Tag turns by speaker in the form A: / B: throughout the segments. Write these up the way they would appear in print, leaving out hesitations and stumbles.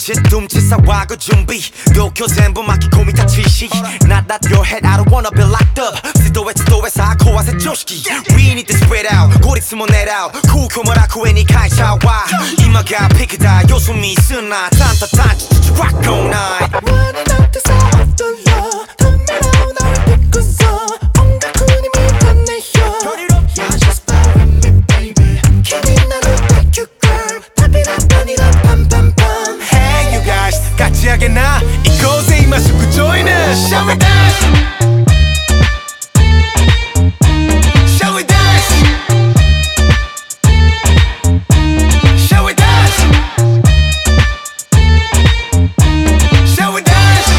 A: 둠칫 싸와고 준비 도쿄全部巻き込み立ちし Not that your head I don't wanna be locked up ストへさ壊せ常識 We need to spread out 孤立も狙う空虚も楽園に会社は今がピクだよそ見すんなタンタタンチチrock all night
B: 輪になってさ off the law ためらうならピックさ音楽に見たねよ Yeah just follow me baby 気になる Thank you girl 旅立ったにらパンパンパン
A: Hey you guys 勝ち上げな行こうぜ今すぐ join us Shall we dance? Shall we dance? Shall we dance? Shall we dance?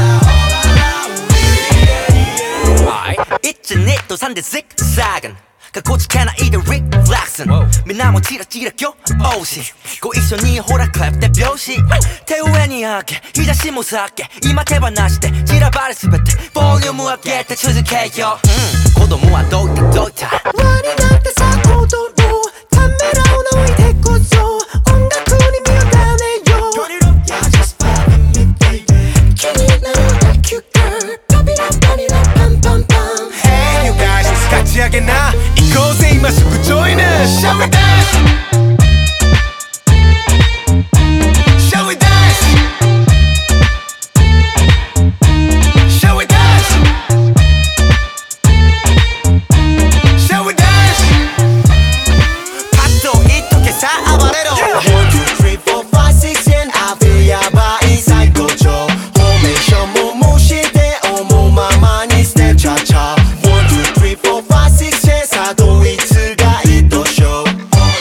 A: Alright 1,2 또 3대 zigzag은 갖고 지켜나 이들 Rick Flexin 미나모 찌라찌라 겨오시 고 이쇼니 호라 클랩 때 벼시 태우애니 하게 이자시 못사게 이마테바 나시대 지라바리 스베테 볼륨 무하게 때 추즈케요 고도무한 도이타 도이타
B: 輪になってさ行動ためらうなおいでこそ音楽に見よだねよ Yeah just follow me baby 気になる Thank you girl 旅立ったにらパンパンパン
A: Hey you guys 勝ち上げな行こうぜ今すぐ join us Shall we dance? Shall we dance? Shall we dance? Shall we dance? 파도 이토게 쌓아버려도
B: 1, 2, 3, 4, 5, 6, 7 I feel ヤバい最高潮フォーメーションも無視で思うままにステップチャチャ 1, 2, 3, 4, 5, 6, 7さあどいつがいいとしょう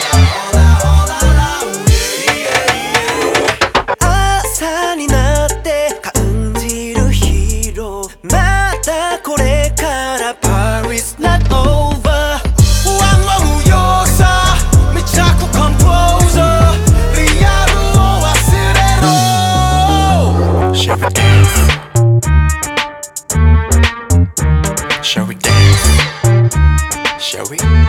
B: 朝になって感じるヒーローまだこれから Paris not over ワンワンよさめちゃくコンポーザーリアルを忘れろ
C: Shall we dance? Shall we dance? Shall we?